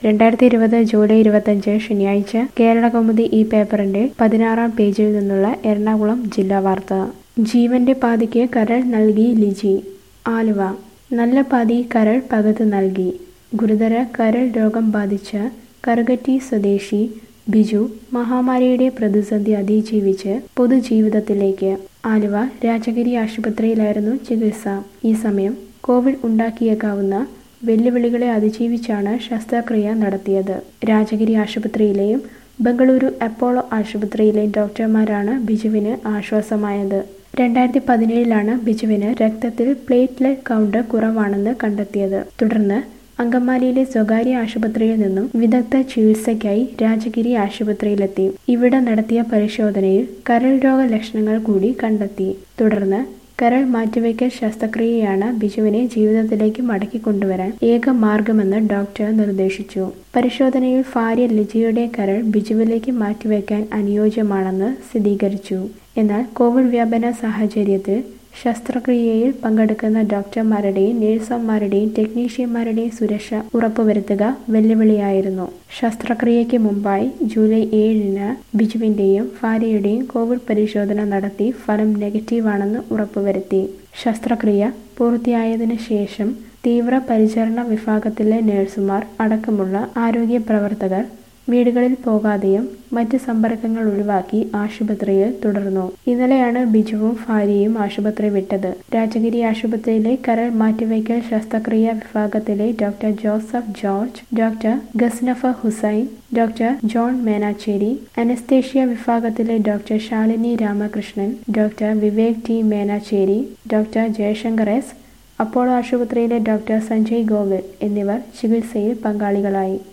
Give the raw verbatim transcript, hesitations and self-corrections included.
രണ്ടായിരത്തി ഇരുപത് ജൂലൈ ഇരുപത്തഞ്ച് ശനിയാഴ്ച കേരളകൗമുദി ഈ പേപ്പറിന്റെ പതിനാറാം പേജിൽ നിന്നുള്ള എറണാകുളം ജില്ലാ വാർത്ത. ജീവന്റെ പാതിക്ക് കരൾ നൽകി ലിജി. ആലുവ. നല്ല പാതി കരൾ പകുത്ത് നൽകി. ഗുരുതര കരൾ രോഗം ബാധിച്ച കറുകറ്റി സ്വദേശി ബിജു മഹാമാരിയുടെ പ്രതിസന്ധി അതിജീവിച്ച് പൊതുജീവിതത്തിലേക്ക്. ആലുവ രാജഗിരി ആശുപത്രിയിലായിരുന്നു ചികിത്സ. ഈ സമയം കോവിഡ് ഉണ്ടാക്കിയേക്കാവുന്ന വെല്ലുവിളികളെ അതിജീവിച്ചാണ് ശസ്ത്രക്രിയ നടത്തിയത്. രാജഗിരി ആശുപത്രിയിലെയും ബംഗളൂരു അപ്പോളോ ആശുപത്രിയിലെയും ഡോക്ടർമാരാണ് ബിജുവിന് ആശ്വാസമായത്. രണ്ടായിരത്തി പതിനേഴിലാണ് ബിജുവിന് രക്തത്തിൽ പ്ലേറ്റ്ലെറ്റ് കൗണ്ട് കുറവാണെന്ന് കണ്ടെത്തിയത്. തുടർന്ന് അങ്കമാലിയിലെ സ്വകാര്യ ആശുപത്രിയിൽ നിന്നും വിദഗ്ധ ചികിത്സയ്ക്കായി രാജഗിരി ആശുപത്രിയിലെത്തി. ഇവിടെ നടത്തിയ പരിശോധനയിൽ കരൾ രോഗ ലക്ഷണങ്ങൾ കൂടി കണ്ടെത്തി. തുടർന്ന് കരൾ മാറ്റിവയ്ക്കൽ ശസ്ത്രക്രിയയാണ് ബിജുവിനെ ജീവിതത്തിലേക്ക് മടക്കിക്കൊണ്ടുവരാൻ ഏക മാർഗമെന്ന് ഡോക്ടർ നിർദ്ദേശിച്ചു. പരിശോധനയിൽ ഭാര്യ ലിജിയുടെ കരൾ ബിജുവിലേക്ക് മാറ്റിവയ്ക്കാൻ അനുയോജ്യമാണെന്ന് സ്ഥിരീകരിച്ചു. എന്നാൽ കോവിഡ് വ്യാപന സാഹചര്യത്തിൽ ശസ്ത്രക്രിയയിൽ പങ്കെടുക്കുന്ന ഡോക്ടർമാരുടെയും നഴ്സുമാരുടെയും ടെക്നീഷ്യന്മാരുടെയും സുരക്ഷ ഉറപ്പുവരുത്തുക വെല്ലുവിളിയായിരുന്നു. ശസ്ത്രക്രിയയ്ക്ക് മുമ്പായി ജൂലൈ ഏഴിന് ബിജുവിന്റെയും ഭാര്യയുടെയും കോവിഡ് പരിശോധന നടത്തി ഫലം നെഗറ്റീവാണെന്ന് ഉറപ്പുവരുത്തി. ശസ്ത്രക്രിയ പൂർത്തിയായതിനു ശേഷം തീവ്ര പരിചരണ വിഭാഗത്തിലെ നഴ്സുമാർ അടക്കമുള്ള ആരോഗ്യ പ്രവർത്തകർ വീടുകളിൽ പോകാതെയും മറ്റ് സമ്പർക്കങ്ങൾ ഒഴിവാക്കി ആശുപത്രിയിൽ തുടർന്നു. ഇന്നലെയാണ് ബിജുവും ഭാര്യയും ആശുപത്രി വിട്ടത്. രാജഗിരി ആശുപത്രിയിലെ കരൾ മാറ്റിവയ്ക്കൽ ശസ്ത്രക്രിയ വിഭാഗത്തിലെ doctor Joseph George, doctor Gaznafa Hussain, doctor John Menachery, anaesthesia വിഭാഗത്തിലെ doctor Shalini Ramakrishnan, doctor Vivek T Menachery, doctor Jayashankar S, Apollo ആശുപത്രിയിലെ ഡോക്ടർ സഞ്ജയ് ഗോവിൽ എന്നിവർ ചികിത്സയിൽ പങ്കാളികളായി.